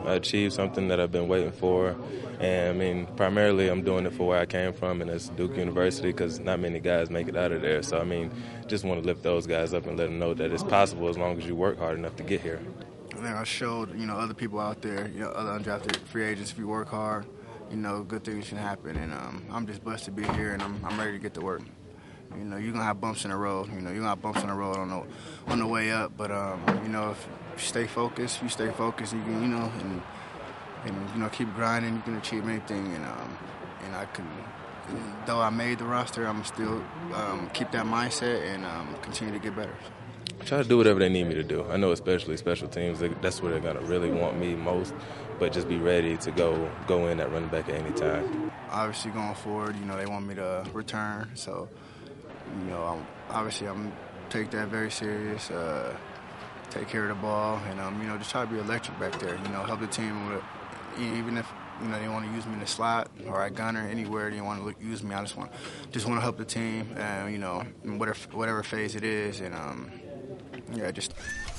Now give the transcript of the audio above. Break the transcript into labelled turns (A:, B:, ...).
A: I achieved something that I've been waiting for. And, I mean, primarily I'm doing it for where I came from, and it's Duke University, because not many guys make it out of there. So, I mean, just want to lift those guys up and let them know that it's possible as long as you work hard enough to get here.
B: And I showed, other people out there, other undrafted free agents, if you work hard, good things can happen. And I'm just blessed to be here, and I'm ready to get to work. You're going to have bumps in the road. You're going to have bumps in the road on the way up. But, if you stay focused, you can, and keep grinding, you can achieve anything. And I can, though I made the roster, I'm still keep that mindset and continue to get better.
A: Try to do whatever they need me to do. I know especially special teams, that's where they're going to really want me most. But just be ready to go in at running back at any time.
B: Obviously going forward, they want me to return. So, I'm take that very serious, take care of the ball, and, just try to be electric back there, help the team with, even if, they want to use me in the slot or at gunner, anywhere they want to use me, I just want to help the team, in whatever phase it is, and, just...